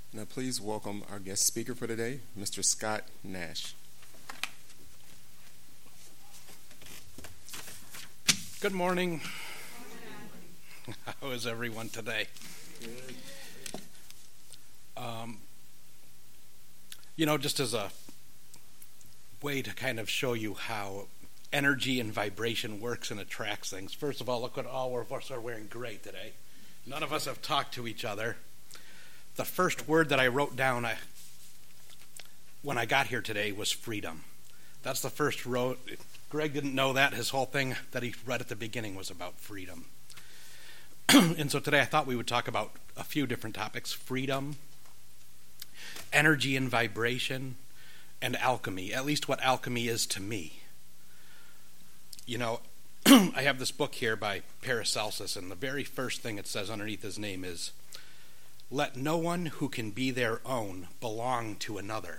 Now please welcome our guest speaker for today, Mr. Scott Nash. Good morning. How is everyone today? Just as a way to kind of show you how energy and vibration works and attracts things. First of all, look what all of us are wearing gray today. None of us have talked to each other. The first word that I wrote down when I got here today was freedom. That's the first word. Greg didn't know that. His whole thing that he read at the beginning was about freedom. And so today I thought we would talk about a few different topics: freedom, energy and vibration, and alchemy, at least what alchemy is to me. I have this book here by Paracelsus, and the very first thing it says underneath his name is, "Let no one who can be their own belong to another."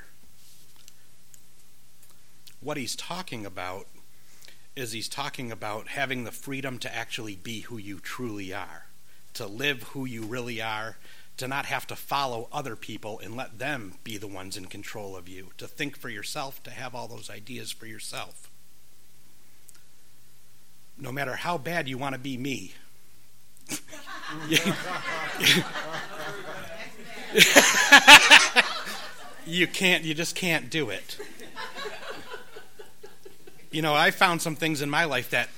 What he's talking about is he's talking about having the freedom to actually be who you truly are, to live who you really are, to not have to follow other people and let them be the ones in control of you, to think for yourself, to have all those ideas for yourself. No matter how bad you want to be me. You just can't do it. I found some things in my life that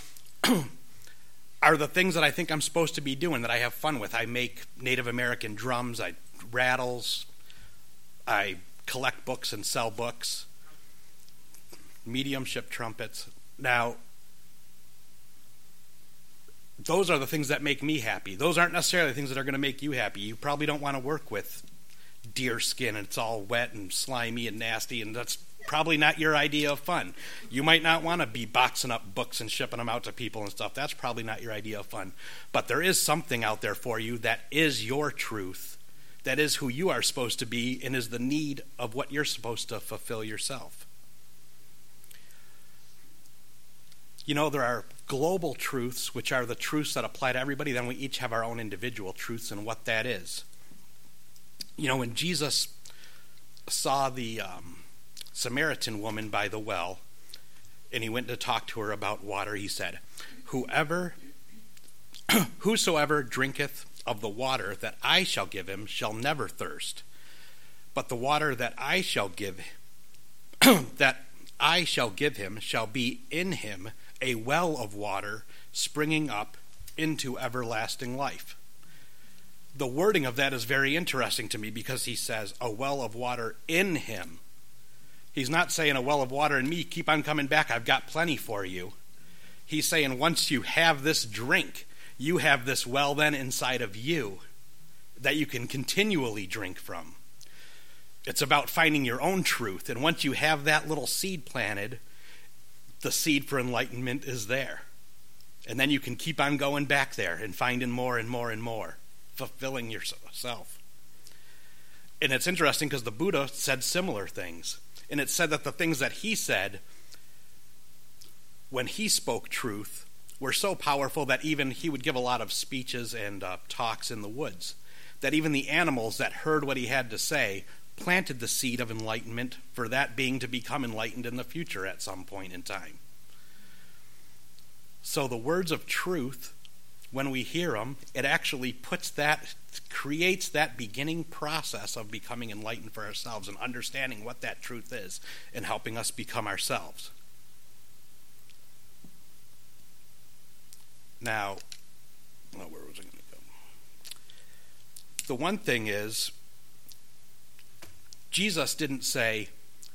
are the things that I think I'm supposed to be doing, that I have fun with. I make Native American drums, I rattles, I collect books and sell books, mediumship trumpets. Now, those are the things that make me happy. Those aren't necessarily the things that are going to make you happy. You probably don't want to work with deer skin and it's all wet and slimy and nasty, and that's probably not your idea of fun. You might not want to be boxing up books and shipping them out to people and stuff. That's probably not your idea of fun. But there is something out there for you that is your truth, that is who you are supposed to be, and is the need of what you're supposed to fulfill yourself. There are global truths, which are the truths that apply to everybody. Then we each have our own individual truths and what that is. When Jesus saw the Samaritan woman by the well, and he went to talk to her about water, he said, "Whosoever drinketh of the water that I shall give him shall never thirst. But the water that I shall give him shall be in him a well of water springing up into everlasting life." The wording of that is very interesting to me, because he says a well of water in him. He's not saying a well of water in me, keep on coming back, I've got plenty for you. He's saying once you have this drink, you have this well then inside of you that you can continually drink from. It's about finding your own truth, and once you have that little seed planted, the seed for enlightenment is there. And then you can keep on going back there and finding more and more and more, fulfilling yourself. And it's interesting because the Buddha said similar things. And it said that the things that he said when he spoke truth were so powerful that even he would give a lot of speeches and talks in the woods, that even the animals that heard what he had to say planted the seed of enlightenment for that being to become enlightened in the future at some point in time. So the words of truth, when we hear them, it actually creates that beginning process of becoming enlightened for ourselves and understanding what that truth is and helping us become ourselves. Now, where was I going to go? The one thing is, Jesus didn't say,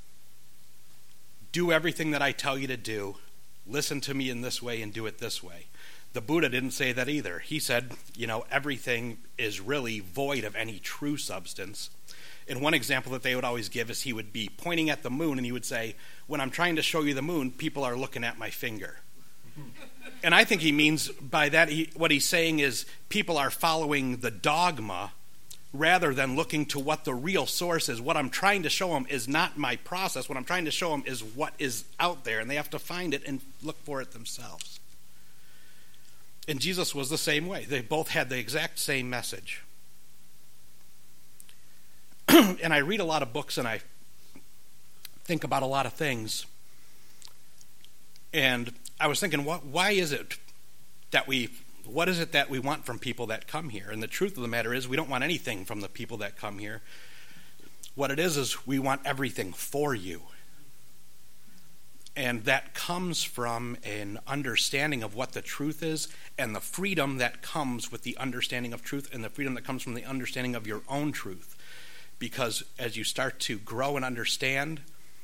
do everything that I tell you to do, listen to me in this way and do it this way. The Buddha didn't say that either. He said, everything is really void of any true substance. And one example that they would always give is he would be pointing at the moon and he would say, when I'm trying to show you the moon, people are looking at my finger. And I think he means by that, what he's saying is people are following the dogma rather than looking to what the real source is. What I'm trying to show them is not my process. What I'm trying to show them is what is out there, and they have to find it and look for it themselves. And Jesus was the same way. They both had the exact same message. and I read a lot of books and I think about a lot of things. And I was thinking, what is it that we want from people that come here? And the truth of the matter is we don't want anything from the people that come here. What it is we want everything for you. And that comes from an understanding of what the truth is and the freedom that comes with the understanding of truth and the freedom that comes from the understanding of your own truth. Because as you start to grow and understand,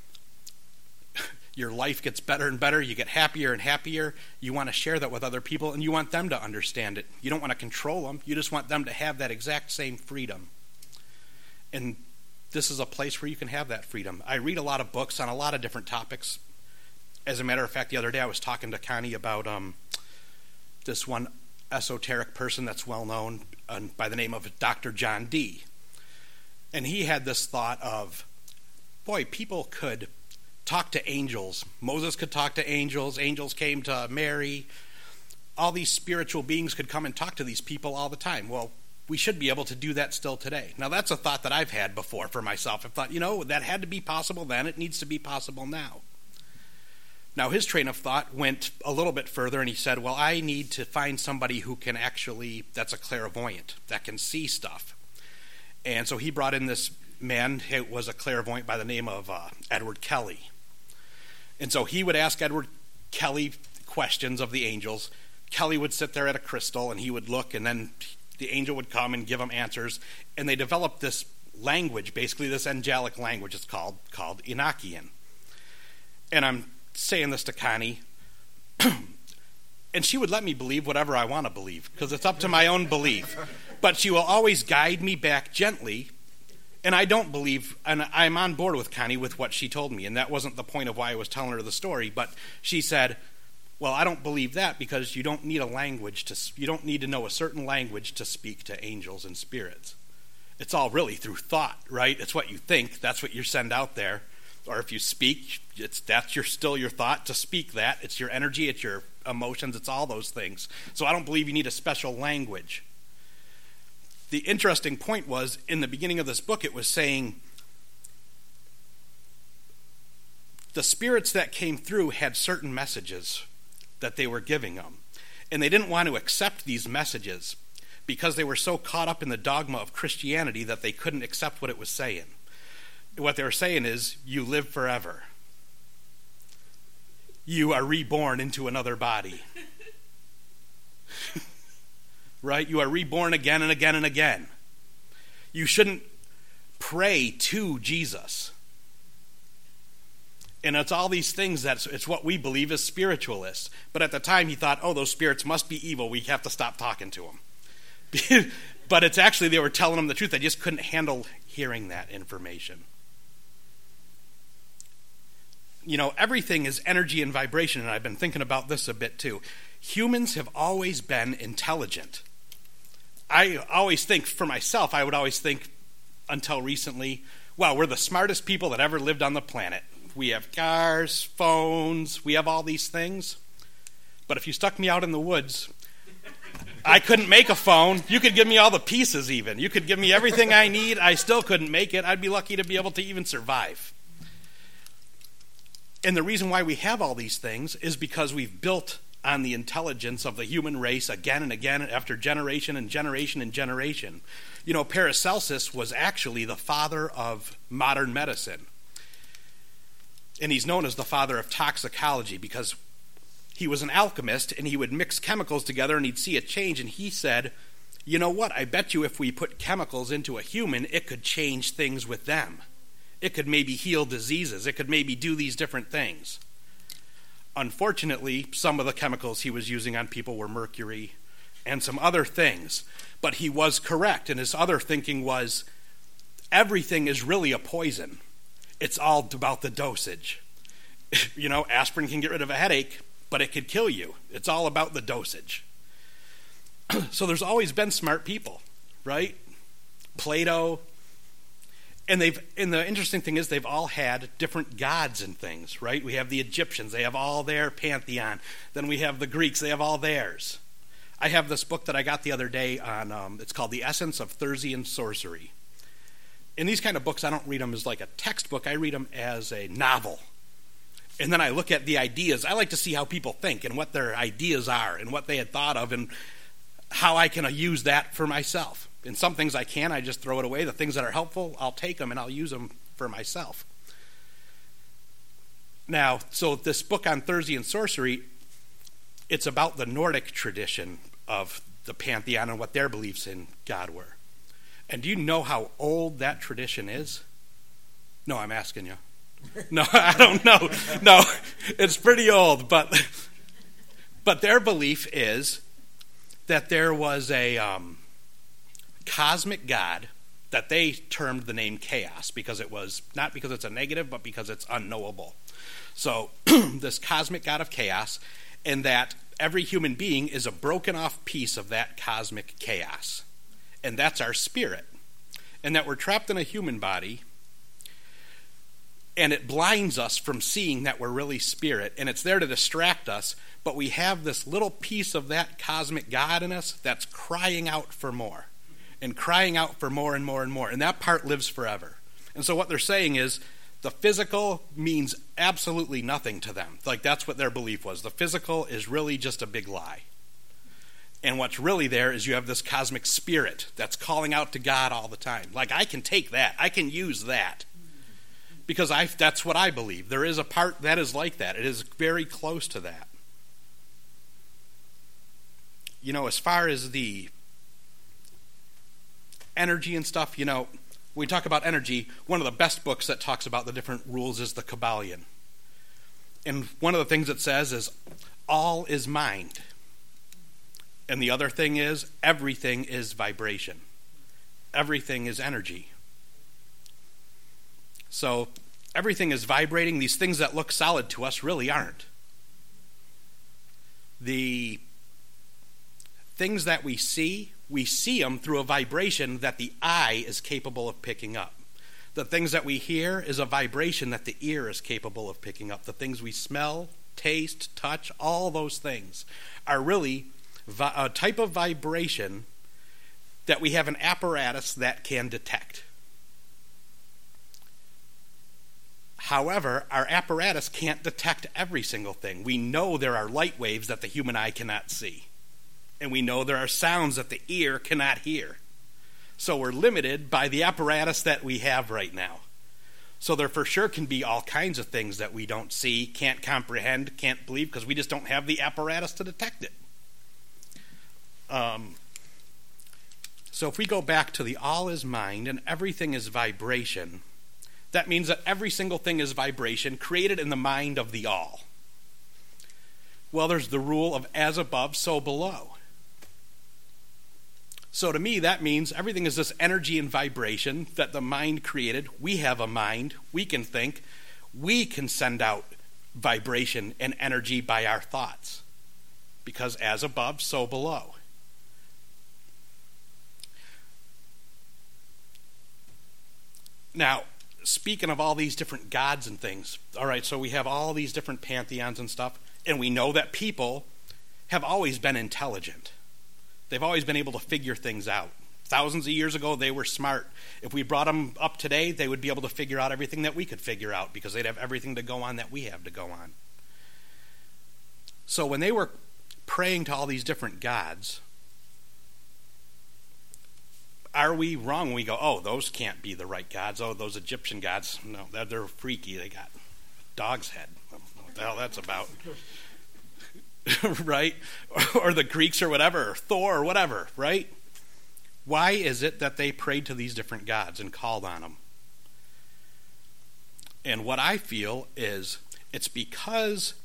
your life gets better and better. You get happier and happier. You want to share that with other people, and you want them to understand it. You don't want to control them. You just want them to have that exact same freedom. And this is a place where you can have that freedom. I read a lot of books on a lot of different topics. As a matter of fact, the other day I was talking to Connie about this one esoteric person that's well known by the name of Dr. John Dee. And he had this thought of, boy, people could talk to angels. Moses could talk to angels. Angels came to Mary. All these spiritual beings could come and talk to these people all the time. Well, we should be able to do that still today. Now, that's a thought that I've had before for myself. I've thought, that had to be possible then. It needs to be possible now. Now, his train of thought went a little bit further, and he said, well, I need to find somebody who can that's a clairvoyant, that can see stuff. And so he brought in this man who was a clairvoyant by the name of Edward Kelly. And so he would ask Edward Kelly questions of the angels. Kelly would sit there at a crystal, and he would look, and then the angel would come and give him answers. And they developed this language, basically this angelic language. It's called Enochian. And I'm saying this to Connie, and she would let me believe whatever I want to believe, because it's up to my own belief. But she will always guide me back gently, and I don't believe, and I'm on board with Connie with what she told me, and that wasn't the point of why I was telling her the story, but she said, well, I don't believe that because you don't need you don't need to know a certain language to speak to angels and spirits. It's all really through thought, right? It's what you think, that's what you send out there. Or if you speak, still your thought to speak that. It's your energy, it's your emotions, it's all those things. So I don't believe you need a special language. The interesting point was, in the beginning of this book, it was saying the spirits that came through had certain messages that they were giving them. And they didn't want to accept these messages because they were so caught up in the dogma of Christianity that they couldn't accept what it was saying. What they were saying is, you live forever. You are reborn into another body. Right? You are reborn again and again and again. You shouldn't pray to Jesus. And it's all these things it's what we believe as spiritualists. But at the time he thought, those spirits must be evil. We have to stop talking to them. But it's actually they were telling him the truth. They just couldn't handle hearing that information. Everything is energy and vibration, and I've been thinking about this a bit too. Humans have always been intelligent. I always think, for myself, I would always think until recently, wow, we're the smartest people that ever lived on the planet. We have cars, phones, we have all these things. But if you stuck me out in the woods, I couldn't make a phone. You could give me all the pieces even. You could give me everything I need. I still couldn't make it. I'd be lucky to be able to even survive. And the reason why we have all these things is because we've built on the intelligence of the human race again and again after generation and generation and generation. Paracelsus was actually the father of modern medicine. And he's known as the father of toxicology because he was an alchemist and he would mix chemicals together and he'd see a change. And he said, you know what, I bet you if we put chemicals into a human, it could change things with them. It could maybe heal diseases. It could maybe do these different things. Unfortunately, some of the chemicals he was using on people were mercury and some other things. But he was correct, and his other thinking was, everything is really a poison. It's all about the dosage. Aspirin can get rid of a headache, but it could kill you. It's all about the dosage. So there's always been smart people, right? Plato. And the interesting thing is they've all had different gods and things, right? We have the Egyptians, they have all their pantheon. Then we have the Greeks, they have all theirs. I have this book that I got the other day on, it's called The Essence of Thursday Sorcery. in these kind of books, I don't read them as like a textbook. I read them as a novel. And then I look at the ideas. I like to see how people think and what their ideas are and what they had thought of and how I can use that for myself. And some things I can, I just throw it away. The things that are helpful, I'll take them and I'll use them for myself. Now, so this book on Thursday and sorcery, it's about the Nordic tradition of the pantheon and what their beliefs in God were. And do you know how old that tradition is? No, I'm asking you. No, I don't know. No, it's pretty old. But their belief is that there was a cosmic God that they termed the name chaos because it was, not because it's a negative, but because it's unknowable. So this cosmic God of chaos, and that every human being is a broken off piece of that cosmic chaos. And that's our spirit. And that we're trapped in a human body, and it blinds us from seeing that we're really spirit, and it's there to distract us, but we have this little piece of that cosmic God in us that's crying out for more, and crying out for more and more and more, and that part lives forever. And so what they're saying is, the physical means absolutely nothing to them. Like, that's what their belief was. The physical is really just a big lie. And what's really there is you have this cosmic spirit that's calling out to God all the time. Like, I can take that. I can use that. Because that's what I believe. There is a part that is like that. It is very close to that. You know, as far as the energy and stuff, you know, when we talk about energy, one of the best books that talks about the different rules is the Kybalion. And one of the things it says is, all is mind. And the other thing is, everything is vibration. Everything is energy. So, everything is vibrating. These things that look solid to us really aren't. The things that we see them through a vibration that the eye is capable of picking up. The things that we hear is a vibration that the ear is capable of picking up. The things we smell, taste, touch, all those things are really a type of vibration that we have an apparatus that can detect. However, our apparatus can't detect every single thing. We know there are light waves that the human eye cannot see. And we know there are sounds that the ear cannot hear. So we're limited by the apparatus that we have right now. So there for sure can be all kinds of things that we don't see, can't comprehend, can't believe, because we just don't have the apparatus to detect it. So if we go back to the all is mind and everything is vibration, that means that every single thing is vibration created in the mind of the all. Well, there's the rule of as above, so below. So to me, that means everything is this energy and vibration that the mind created. We have a mind. We can think. We can send out vibration and energy by our thoughts. Because as above, so below. Now, speaking of all these different gods and things, all right, so we have all these different pantheons and stuff, and we know that people have always been intelligent. They've always been able to figure things out. Thousands of years ago, they were smart. If we brought them up today, they would be able to figure out everything that we could figure out because they'd have everything to go on that we have to go on. So when they were praying to all these different gods, are we wrong when we go, oh, those can't be the right gods? Oh, those Egyptian gods, no, they're freaky. They got a dog's head. I don't know what the hell that's about. Right? Or the Greeks or whatever, or Thor or whatever, right? Why is it that they prayed to these different gods and called on them? And what I feel is it's because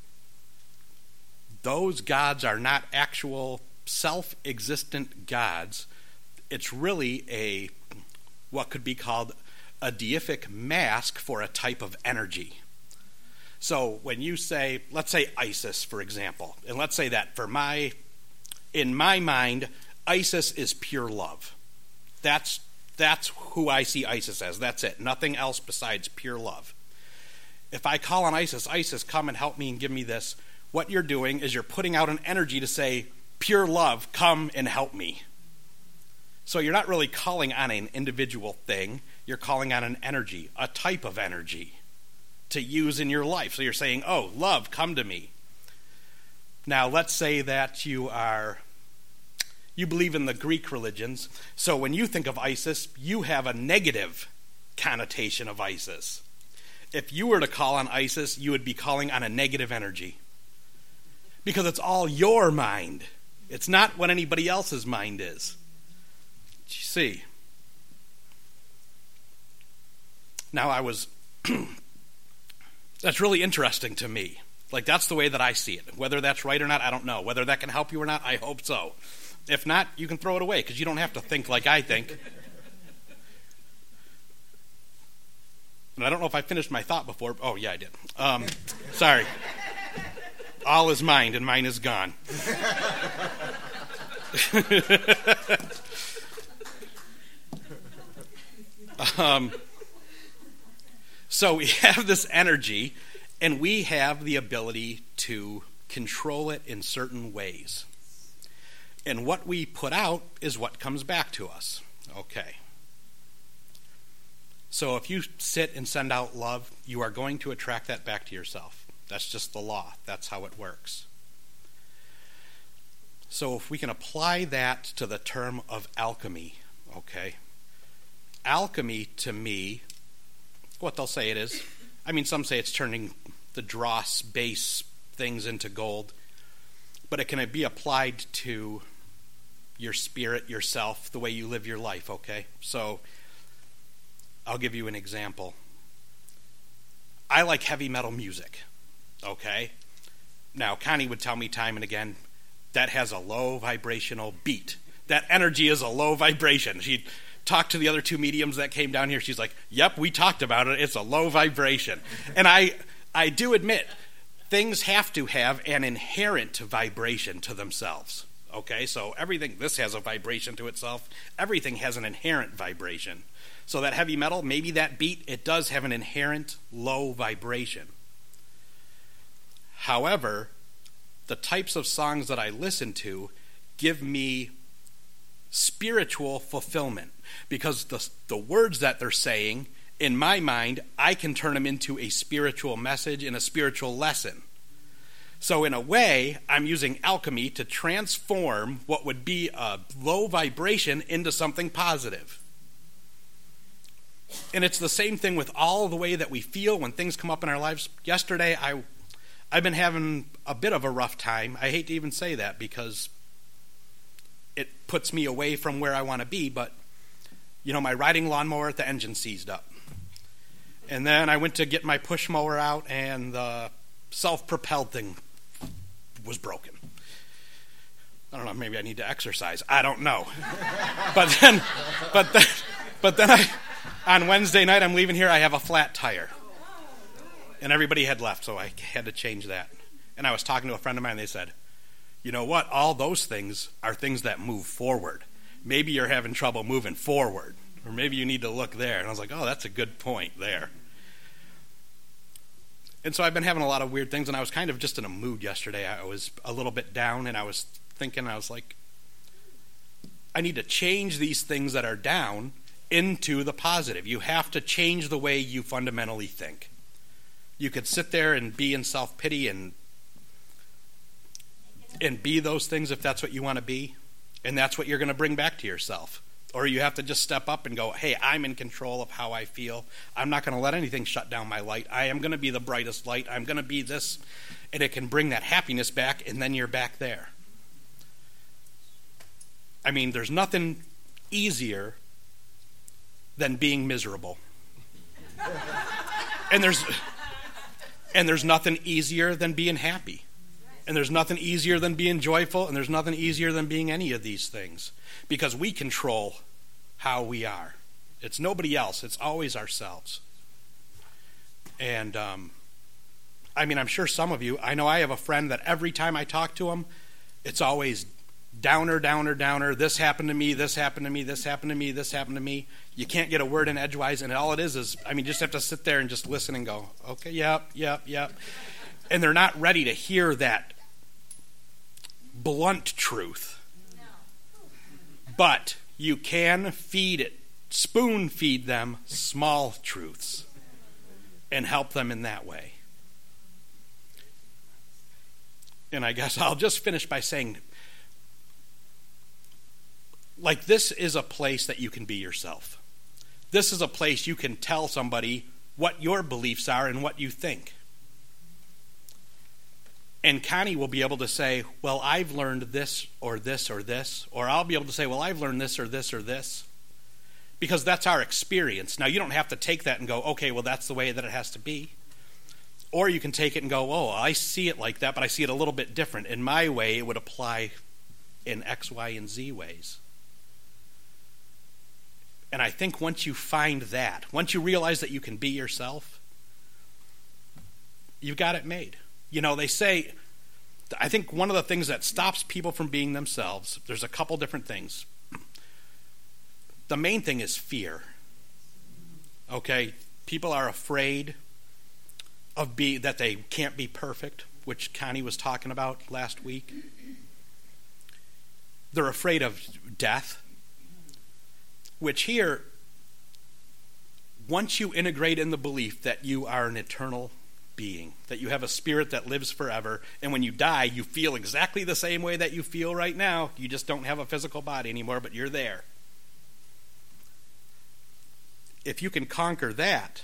those gods are not actual self-existent gods. It's really what could be called a deific mask for a type of energy. So when you say, let's say Isis, for example, and let's say that in my mind, Isis is pure love. That's who I see Isis as. That's it. Nothing else besides pure love. If I call on Isis, Isis, come and help me and give me this, what you're doing is you're putting out an energy to say, pure love, come and help me. So you're not really calling on an individual thing. You're calling on an energy, a type of energy to use in your life. So you're saying, oh, love, come to me. Now, let's say that you believe in the Greek religions. So when you think of Isis, you have a negative connotation of Isis. If you were to call on Isis, you would be calling on a negative energy. Because it's all your mind. It's not what anybody else's mind is. You see. Now that's really interesting to me. Like, that's the way that I see it. Whether that's right or not, I don't know. Whether that can help you or not, I hope so. If not, you can throw it away, because you don't have to think like I think. And I don't know if I finished my thought before. Oh, yeah, I did. Sorry. All is mind, and mine is gone. So we have this energy, and we have the ability to control it in certain ways. And what we put out is what comes back to us. Okay. So if you sit and send out love, you are going to attract that back to yourself. That's just the law. That's how it works. So if we can apply that to the term of alchemy, okay? Alchemy, to me, what they'll say it is, some say it's turning the dross base things into gold, but it can be applied to your spirit, yourself, the way you live your life, okay? So I'll give you an example. I like heavy metal music, okay? Now, Connie would tell me time and again, that has a low vibrational beat. That energy is a low vibration. She'd talk to the other two mediums that came down here. She's like, yep, we talked about it. It's a low vibration. And I do admit, things have to have an inherent vibration to themselves. Okay, so this has a vibration to itself. Everything has an inherent vibration. So that heavy metal, maybe that beat, it does have an inherent low vibration. However, the types of songs that I listen to give me spiritual fulfillment, because the words that they're saying, in my mind, I can turn them into a spiritual message and a spiritual lesson. So in a way, I'm using alchemy to transform what would be a low vibration into something positive. And it's the same thing with all the way that we feel when things come up in our lives. Yesterday, I've been having a bit of a rough time. I hate to even say that because it puts me away from where I want to be, but my riding lawnmower, the engine seized up. And then I went to get my push mower out, and the self-propelled thing was broken. I don't know, maybe I need to exercise. I don't know. But then on Wednesday night, I'm leaving here, I have a flat tire. And everybody had left, so I had to change that. And I was talking to a friend of mine, and they said, you know what? All those things are things that move forward. Maybe you're having trouble moving forward, or maybe you need to look there. And I was like, oh, that's a good point there. And so I've been having a lot of weird things, and I was kind of just in a mood yesterday. I was a little bit down, and I was thinking, I was like, I need to change these things that are down into the positive. You have to change the way you fundamentally think. You could sit there and be in self-pity and be those things if that's what you want to be, and that's what you're going to bring back to yourself. Or you have to just step up and go, hey, I'm in control of how I feel. I'm not going to let anything shut down my light. I am going to be the brightest light. I'm going to be this. And it can bring that happiness back, and then you're back there. There's nothing easier than being miserable. And there's nothing easier than being happy. And there's nothing easier than being joyful, and there's nothing easier than being any of these things. Because we control how we are. It's nobody else. It's always ourselves. And, I'm sure some of you, I know I have a friend that every time I talk to him, it's always downer, downer, downer. This happened to me, this happened to me, this happened to me, this happened to me. You can't get a word in edgewise, and all it is, you just have to sit there and just listen and go, okay, yep. And they're not ready to hear that blunt truth. But you can spoon feed them small truths and help them in that way. And I guess I'll just finish by saying, like, this is a place that you can be yourself. This is a place you can tell somebody what your beliefs are and what you think. And Connie will be able to say, well, I've learned this or this or this. Or I'll be able to say, well, I've learned this or this or this. Because that's our experience. Now, you don't have to take that and go, okay, well, that's the way that it has to be. Or you can take it and go, oh, I see it like that, but I see it a little bit different. In my way, it would apply in X, Y, and Z ways. And I think once you find that, once you realize that you can be yourself, you've got it made. You know, they say, I think one of the things that stops people from being themselves, there's a couple different things. The main thing is fear. Okay? People are afraid of that they can't be perfect, which Connie was talking about last week. They're afraid of death, which here, once you integrate in the belief that you are an eternal being, that you have a spirit that lives forever, and when you die, you feel exactly the same way that you feel right now. You just don't have a physical body anymore, but you're there. If you can conquer that,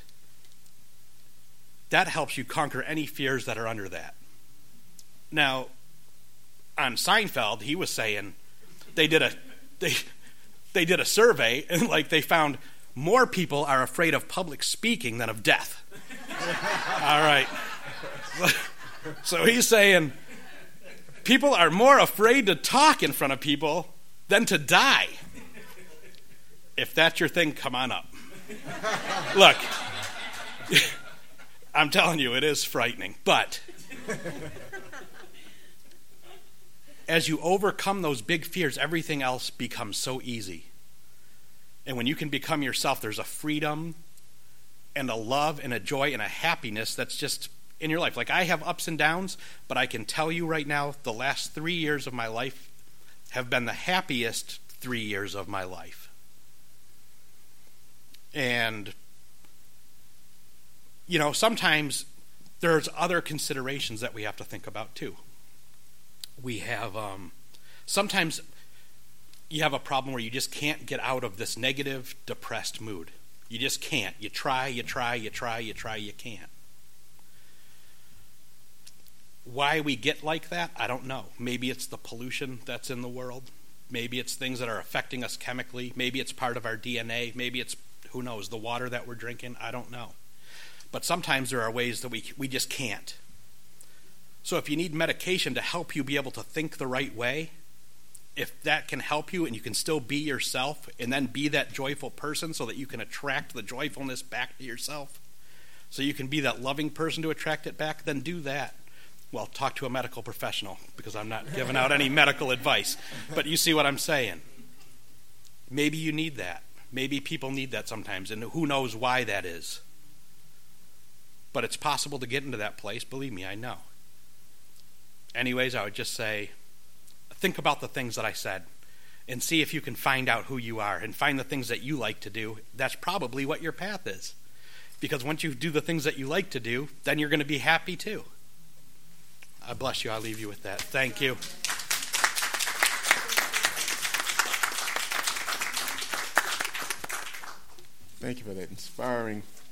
that helps you conquer any fears that are under that. Now, on Seinfeld, he was saying they did a survey, and like they found more people are afraid of public speaking than of death. All right. So he's saying people are more afraid to talk in front of people than to die. If that's your thing, come on up. Look, I'm telling you, it is frightening. But as you overcome those big fears, everything else becomes so easy. And when you can become yourself, there's a freedom and a love and a joy and a happiness that's just in your life. Like, I have ups and downs, but I can tell you right now, the last 3 years of my life have been the happiest 3 years of my life. And, you know, sometimes there's other considerations that we have to think about too. We have, sometimes you have a problem where you just can't get out of this negative, depressed mood. You just can't. You try, you can't. Why we get like that, I don't know. Maybe it's the pollution that's in the world. Maybe it's things that are affecting us chemically. Maybe it's part of our DNA. Maybe it's, who knows, the water that we're drinking. I don't know. But sometimes there are ways that we just can't. So if you need medication to help you be able to think the right way, if that can help you and you can still be yourself and then be that joyful person so that you can attract the joyfulness back to yourself, so you can be that loving person to attract it back, then do that. Well, talk to a medical professional, because I'm not giving out any medical advice. But you see what I'm saying. Maybe you need that. Maybe people need that sometimes, and who knows why that is. But it's possible to get into that place. Believe me, I know. Anyways, I would just say, think about the things that I said and see if you can find out who you are and find the things that you like to do. That's probably what your path is. Because once you do the things that you like to do, then you're going to be happy too. I bless you. I'll leave you with that. Thank you. Thank you for that inspiring